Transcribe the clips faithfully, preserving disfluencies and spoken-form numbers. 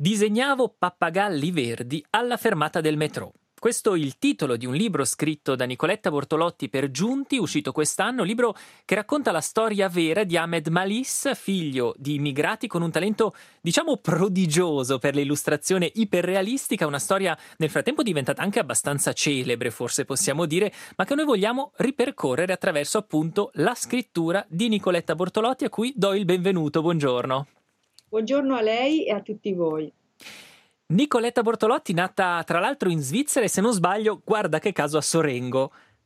Disegnavo pappagalli verdi alla fermata del metro. Questo è il titolo di un libro scritto da Nicoletta Bortolotti per Giunti, uscito quest'anno, libro che racconta la storia vera di Ahmed Malis, figlio di immigrati con un talento, diciamo, prodigioso per l'illustrazione iperrealistica, una storia nel frattempo diventata anche abbastanza celebre, forse possiamo dire, ma che noi vogliamo ripercorrere attraverso appunto la scrittura di Nicoletta Bortolotti, a cui do il benvenuto. Buongiorno. Buongiorno a lei e a tutti voi. Nicoletta Bortolotti, nata tra l'altro in Svizzera e, se non sbaglio, guarda che caso, a Sorengo.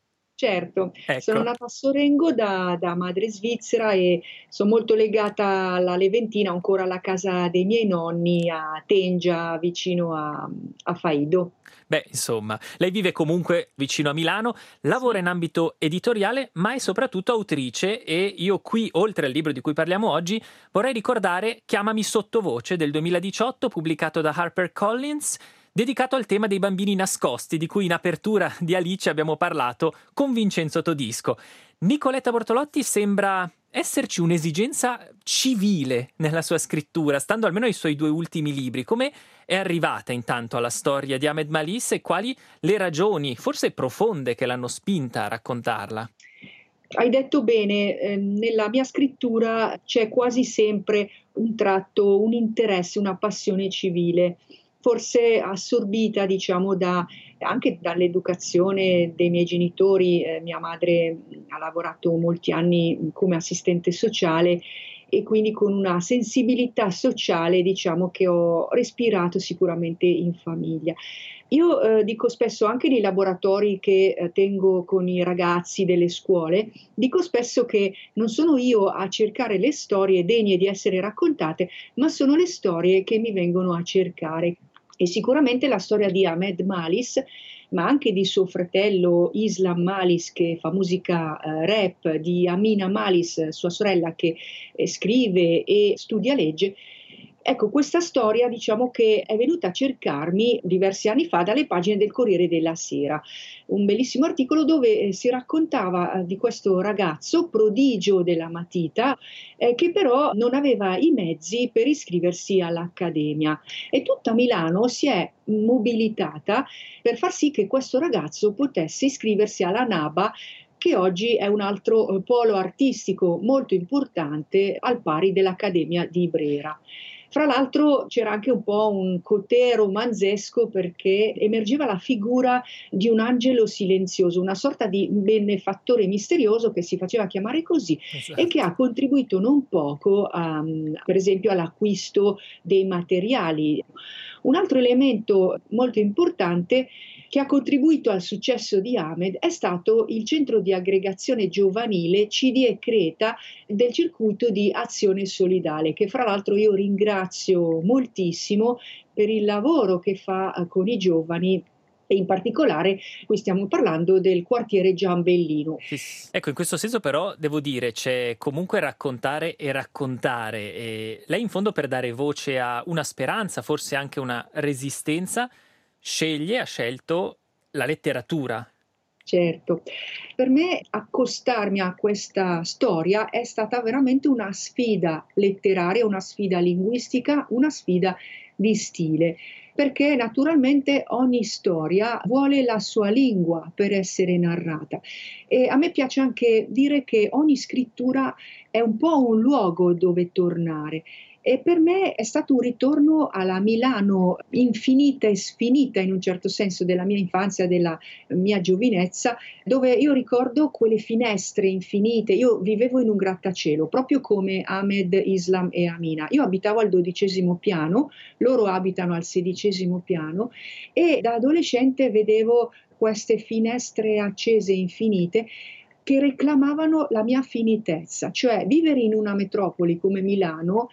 Certo, Ecco. Sono nata a Sorengo da, da madre svizzera e sono molto legata alla Leventina, ancora alla casa dei miei nonni a Tengia, vicino a, a Faido. Beh, insomma, lei vive comunque vicino a Milano, lavora in ambito editoriale, ma è soprattutto autrice, e io qui, oltre al libro di cui parliamo oggi, vorrei ricordare Chiamami sottovoce del duemiladiciotto, pubblicato da HarperCollins, dedicato al tema dei bambini nascosti, di cui in apertura di Alice abbiamo parlato con Vincenzo Todisco. Nicoletta Bortolotti sembra esserci un'esigenza civile nella sua scrittura, stando almeno ai suoi due ultimi libri. Come è arrivata intanto alla storia di Ahmed Malis e quali le ragioni, forse profonde, che l'hanno spinta a raccontarla? Hai detto bene, eh, nella mia scrittura c'è quasi sempre un tratto, un interesse, una passione civile, forse assorbita, diciamo, da, anche dall'educazione dei miei genitori. Eh, mia madre ha lavorato molti anni come assistente sociale e quindi con una sensibilità sociale, diciamo, che ho respirato sicuramente in famiglia. Io eh, dico spesso anche nei laboratori che eh, tengo con i ragazzi delle scuole, dico spesso che non sono io a cercare le storie degne di essere raccontate, ma sono le storie che mi vengono a cercare. E sicuramente la storia di Ahmed Malis, ma anche di suo fratello Islam Malis, che fa musica eh, rap, di Amina Malis, sua sorella, che eh, scrive e studia legge. Ecco, questa storia, diciamo, che è venuta a cercarmi diversi anni fa dalle pagine del Corriere della Sera. Un bellissimo articolo dove eh, si raccontava eh, di questo ragazzo prodigio della matita, eh, che però non aveva i mezzi per iscriversi all'accademia. E tutta Milano si è mobilitata per far sì che questo ragazzo potesse iscriversi alla NABA, che oggi è un altro eh, polo artistico molto importante al pari dell'Accademia di Brera. Fra l'altro c'era anche un po' un cotè romanzesco, perché emergeva la figura di un angelo silenzioso, una sorta di benefattore misterioso che si faceva chiamare così, Esatto. e che ha contribuito non poco a, per esempio, all'acquisto dei materiali. Un altro elemento molto importante che ha contribuito al successo di Ahmed è stato il centro di aggregazione giovanile C D E Creta del circuito di Azione Solidale, che fra l'altro io ringrazio moltissimo per il lavoro che fa eh, con i giovani. E in particolare qui stiamo parlando del quartiere Giambellino. Ecco, in questo senso però devo dire, c'è comunque raccontare e raccontare, e lei in fondo, per dare voce a una speranza, forse anche una resistenza, sceglie, ha scelto la letteratura. Certo, per me accostarmi a questa storia è stata veramente una sfida letteraria, una sfida linguistica, una sfida di stile, perché naturalmente ogni storia vuole la sua lingua per essere narrata. E a me piace anche dire che ogni scrittura è un po' un luogo dove tornare. E per me è stato un ritorno alla Milano infinita e sfinita, in un certo senso, della mia infanzia, della mia giovinezza, dove io ricordo quelle finestre infinite. Io vivevo in un grattacielo, proprio come Ahmed, Islam e Amina. Io abitavo al dodicesimo piano, loro abitano al sedicesimo piano, e da adolescente vedevo queste finestre accese infinite che reclamavano la mia finitezza, cioè vivere in una metropoli come Milano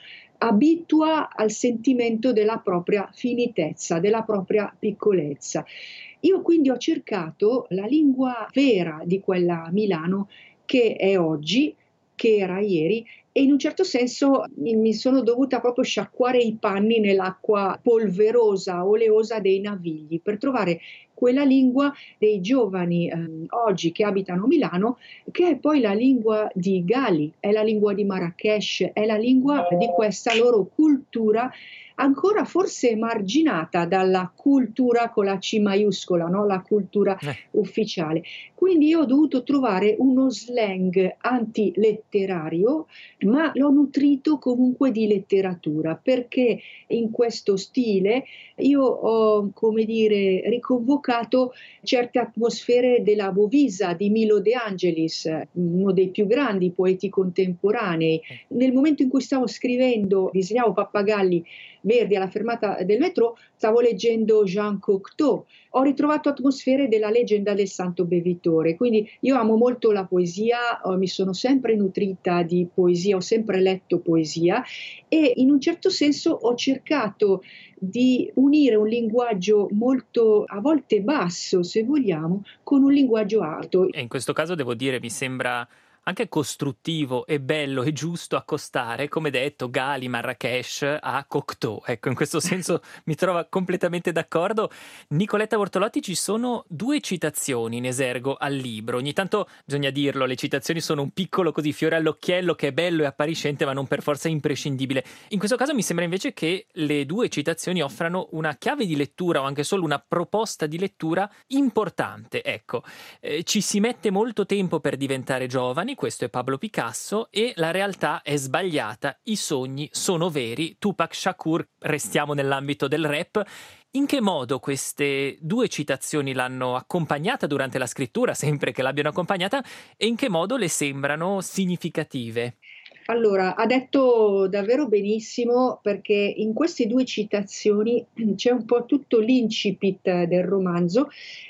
abitua al sentimento della propria finitezza, della propria piccolezza. Io quindi ho cercato la lingua vera di quella Milano che è oggi, che era ieri, e in un certo senso mi mi sono dovuta proprio sciacquare i panni nell'acqua polverosa, oleosa dei Navigli, per trovare quella lingua dei giovani ehm, oggi che abitano Milano, che è poi la lingua di Gali, è la lingua di Marrakech, è la lingua di questa loro cultura ancora forse emarginata dalla cultura con la C maiuscola, no? La cultura Eh. ufficiale. Quindi io ho dovuto trovare uno slang antiletterario, ma l'ho nutrito comunque di letteratura, perché in questo stile io ho, come dire, riconvocato certe atmosfere della Bovisa di Milo De Angelis, uno dei più grandi poeti contemporanei. Nel momento in cui stavo scrivendo, disegnavo pappagalli verdi alla fermata del metro, stavo leggendo Jean Cocteau. Ho ritrovato atmosfere della leggenda del Santo Bevitore, quindi io amo molto la poesia, mi sono sempre nutrita di poesia, ho sempre letto poesia e in un certo senso ho cercato di unire un linguaggio molto, a volte basso se vogliamo, con un linguaggio alto. E in questo caso devo dire, mi sembra anche costruttivo e bello e giusto accostare, come detto, Gali, Marrakesh a Cocteau. Ecco, in questo senso mi trovo completamente d'accordo. Nicoletta Bortolotti, ci sono due citazioni in esergo al libro. Ogni tanto bisogna dirlo, le citazioni sono un piccolo così fiore all'occhiello che è bello e appariscente, ma non per forza imprescindibile. In questo caso mi sembra invece che le due citazioni offrano una chiave di lettura o anche solo una proposta di lettura importante. Ecco, eh, ci si mette molto tempo per diventare giovani, questo è Pablo Picasso, e la realtà è sbagliata, i sogni sono veri, Tupac Shakur, restiamo nell'ambito del rap. In che modo queste due citazioni l'hanno accompagnata durante la scrittura, sempre che l'abbiano accompagnata, e in che modo le sembrano significative? Allora, ha detto davvero benissimo, perché in queste due citazioni c'è un po' tutto l'incipit del romanzo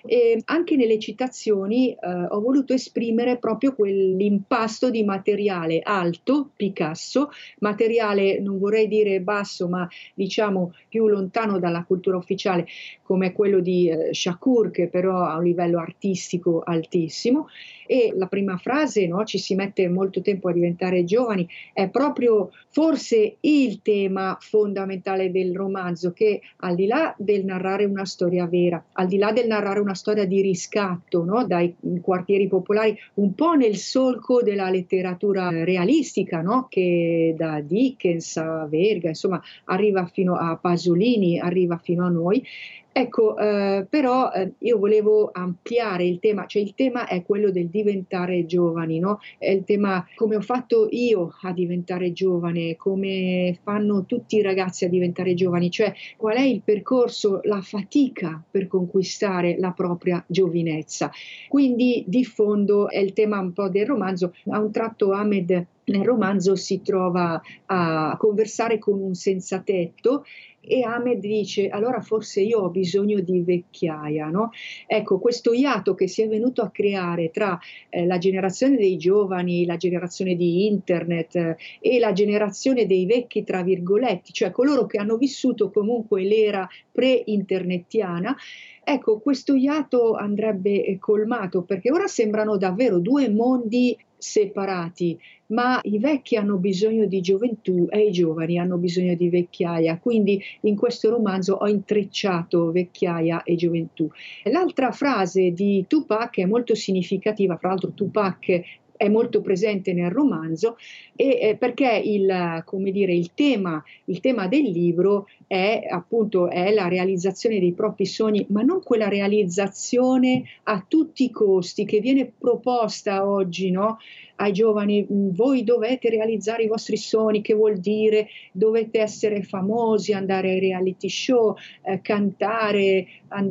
e anche nelle citazioni eh, ho voluto esprimere proprio quell'impasto di materiale alto, Picasso, materiale non vorrei dire basso, ma diciamo più lontano dalla cultura ufficiale, come quello di eh, Shakur, che però ha un livello artistico altissimo. E la prima frase, no, ci si mette molto tempo a diventare giovani, è proprio forse il tema fondamentale del romanzo, che al di là del narrare una storia vera, al di là del narrare una storia di riscatto, no, dai quartieri popolari, un po' nel solco della letteratura realistica, no, che da Dickens a Verga, insomma, arriva fino a Pasolini, arriva fino a noi. Ecco, eh, però eh, io volevo ampliare il tema, cioè il tema è quello del diventare giovani, no? È il tema come ho fatto io a diventare giovane, come fanno tutti i ragazzi a diventare giovani, cioè qual è il percorso, la fatica per conquistare la propria giovinezza. Quindi di fondo è il tema un po' del romanzo. A un tratto Ahmed nel romanzo si trova a conversare con un senza tetto e Ahmed dice: allora forse io ho bisogno di vecchiaia, no? Ecco, questo iato che si è venuto a creare tra eh, la generazione dei giovani, la generazione di internet eh, e la generazione dei vecchi, tra virgolette, cioè coloro che hanno vissuto comunque l'era pre-internetiana. Ecco, questo iato andrebbe colmato, perché ora sembrano davvero due mondi separati, ma i vecchi hanno bisogno di gioventù e i giovani hanno bisogno di vecchiaia, quindi in questo romanzo ho intrecciato vecchiaia e gioventù. L'altra frase di Tupac è molto significativa, fra l'altro Tupac è molto presente nel romanzo, e, eh, perché il, come dire, il, tema, il tema del libro è appunto è la realizzazione dei propri sogni, ma non quella realizzazione a tutti i costi che viene proposta oggi, no? Ai giovani: voi dovete realizzare i vostri sogni, che vuol dire dovete essere famosi, andare ai reality show, eh, cantare,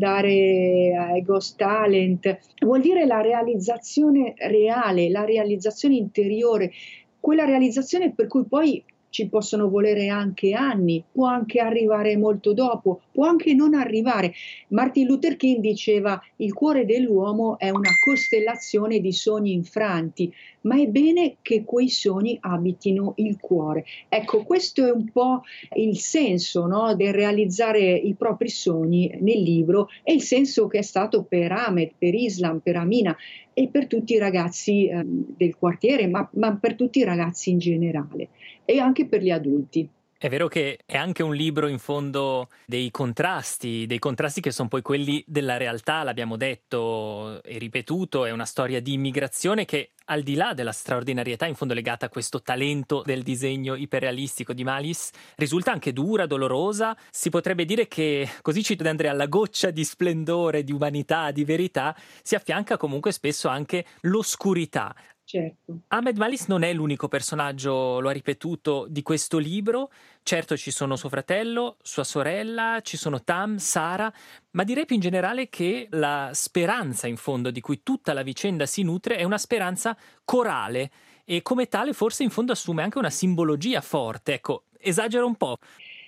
andare ai Ghost Talent. Vuol dire la realizzazione reale, la realizzazione interiore, quella realizzazione per cui poi ci possono volere anche anni, può anche arrivare molto dopo, può anche non arrivare. Martin Luther King diceva: il cuore dell'uomo è una costellazione di sogni infranti, ma è bene che quei sogni abitino il cuore. Ecco, questo è un po' il senso, no, del realizzare i propri sogni nel libro, e il senso che è stato per Ahmed, per Islam, per Amina e per tutti i ragazzi eh, del quartiere, ma, ma per tutti i ragazzi in generale e anche per gli adulti. È vero che è anche un libro in fondo dei contrasti, dei contrasti che sono poi quelli della realtà, l'abbiamo detto e ripetuto, è una storia di immigrazione che al di là della straordinarietà in fondo legata a questo talento del disegno iperrealistico di Malice, risulta anche dura, dolorosa. Si potrebbe dire che, così cito De André, alla goccia di splendore, di umanità, di verità, si affianca comunque spesso anche l'oscurità. Certo. Ahmed Malice non è l'unico personaggio, lo ha ripetuto, di questo libro. Certo ci sono suo fratello, sua sorella, ci sono Tam, Sara, ma direi più in generale che la speranza in fondo di cui tutta la vicenda si nutre è una speranza corale e come tale forse in fondo assume anche una simbologia forte. Ecco, esagero un po'.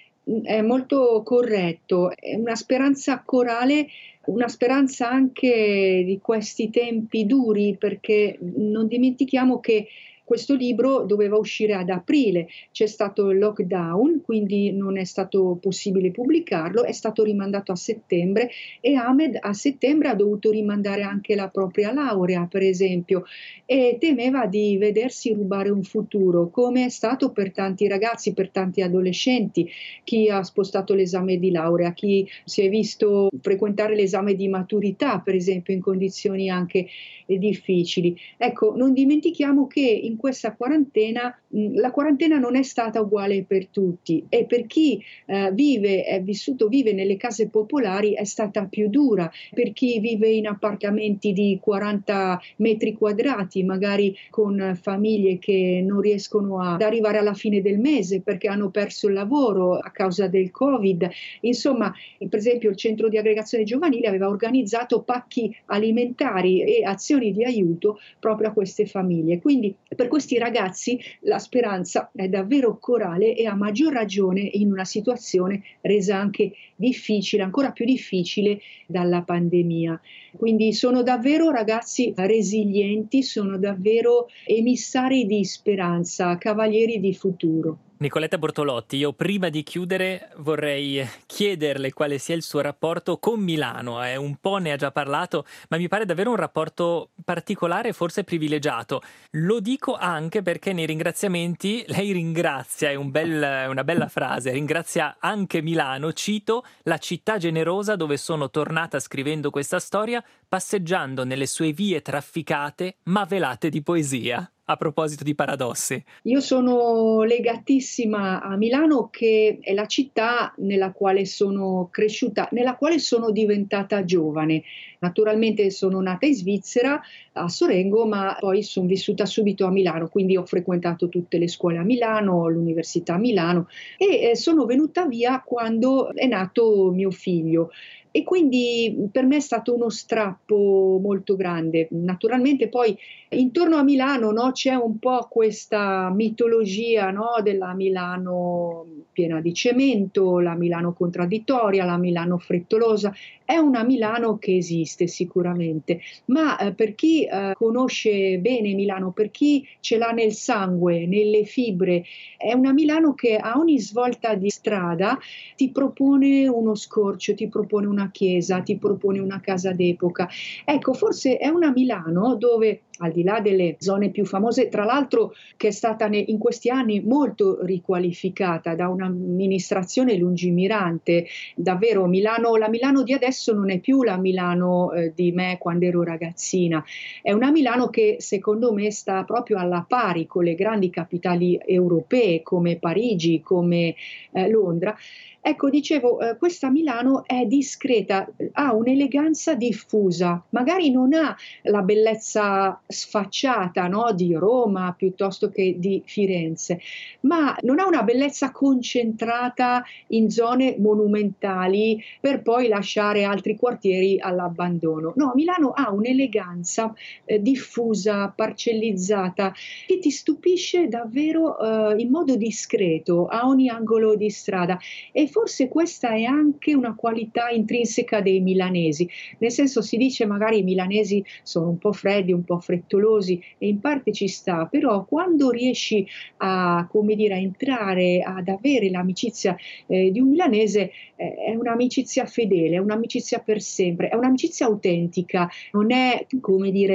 È molto corretto, è una speranza corale, una speranza anche di questi tempi duri, perché non dimentichiamo che questo libro doveva uscire ad aprile, c'è stato il lockdown, quindi non è stato possibile pubblicarlo, è stato rimandato a settembre e Ahmed a settembre ha dovuto rimandare anche la propria laurea, per esempio, e temeva di vedersi rubare un futuro, come è stato per tanti ragazzi, per tanti adolescenti, chi ha spostato l'esame di laurea, chi si è visto frequentare l'esame di maturità, per esempio, in condizioni anche eh, difficili. Ecco, non dimentichiamo che in questa quarantena mh, la quarantena non è stata uguale per tutti e per chi eh, vive, è vissuto, vive nelle case popolari è stata più dura, per chi vive in appartamenti di quaranta metri quadrati, magari con famiglie che non riescono ad arrivare alla fine del mese perché hanno perso il lavoro a causa del Covid. Insomma, per esempio il centro di aggregazione giovanile aveva organizzato pacchi alimentari e azioni di aiuto proprio a queste famiglie. Quindi per questi ragazzi la speranza è davvero corale e a maggior ragione in una situazione resa anche difficile, ancora più difficile dalla pandemia. Quindi sono davvero ragazzi resilienti, sono davvero emissari di speranza, cavalieri di futuro. Nicoletta Bortolotti, io prima di chiudere vorrei chiederle quale sia il suo rapporto con Milano. È un po' ne ha già parlato, ma mi pare davvero un rapporto particolare, forse privilegiato. Lo dico anche perché nei ringraziamenti lei ringrazia, è un bel, è una bella frase, ringrazia anche Milano, cito, la città generosa dove sono tornata scrivendo questa storia, passeggiando nelle sue vie trafficate ma velate di poesia. A proposito di paradossi. Io sono legatissima a Milano, che è la città nella quale sono cresciuta, nella quale sono diventata giovane. Naturalmente sono nata in Svizzera, a Sorengo, ma poi sono vissuta subito a Milano, quindi ho frequentato tutte le scuole a Milano, l'università a Milano e eh, sono venuta via quando è nato mio figlio. E quindi per me è stato uno strappo molto grande. Naturalmente poi intorno a Milano, no, c'è un po' questa mitologia, no, della Milano piena di cemento, la Milano contraddittoria, la Milano frettolosa. È una Milano che esiste sicuramente, ma eh, per chi eh, conosce bene Milano, per chi ce l'ha nel sangue, nelle fibre, è una Milano che a ogni svolta di strada ti propone uno scorcio, ti propone una chiesa, ti propone una casa d'epoca. Ecco, forse è una Milano dove, al di là delle zone più famose, tra l'altro che è stata ne, in questi anni molto riqualificata da un'amministrazione lungimirante, davvero Milano, la Milano di adesso non è più la Milano eh, di me quando ero ragazzina, è una Milano che secondo me sta proprio alla pari con le grandi capitali europee come Parigi, come eh, Londra. Ecco, dicevo, eh, questa Milano è discreta, ha un'eleganza diffusa, magari non ha la bellezza sfacciata, no, di Roma piuttosto che di Firenze, ma non ha una bellezza concentrata in zone monumentali per poi lasciare altri quartieri all'abbandono. No, Milano ha un'eleganza eh, diffusa, parcellizzata, che ti stupisce davvero eh, in modo discreto a ogni angolo di strada. E forse questa è anche una qualità intrinseca dei milanesi, nel senso si dice magari i milanesi sono un po' freddi, un po' frettolosi e in parte ci sta, però quando riesci a, come dire, a entrare, ad avere l'amicizia eh, di un milanese, eh, è un'amicizia fedele, è un'amicizia per sempre, è un'amicizia autentica, non è, come dire,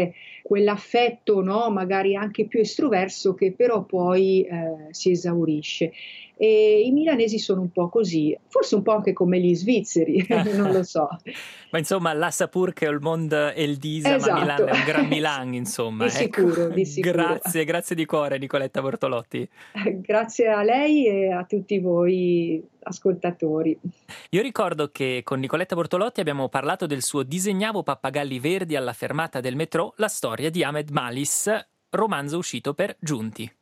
quell'affetto, no, magari anche più estroverso, che però poi eh, si esaurisce. E i milanesi sono un po' così, forse un po' anche come gli svizzeri, non lo so. Ma insomma, la Sapur che il mondo è il Disa, ma Milan Esatto, è un gran Milan, insomma. di Ecco, sicuro, di sicuro. grazie, grazie di cuore, Nicoletta Bortolotti. Grazie a lei e a tutti voi ascoltatori. Io ricordo che con Nicoletta Bortolotti abbiamo parlato del suo Disegnavo pappagalli verdi alla fermata del metro, la storia di Ahmed Malis, romanzo uscito per Giunti.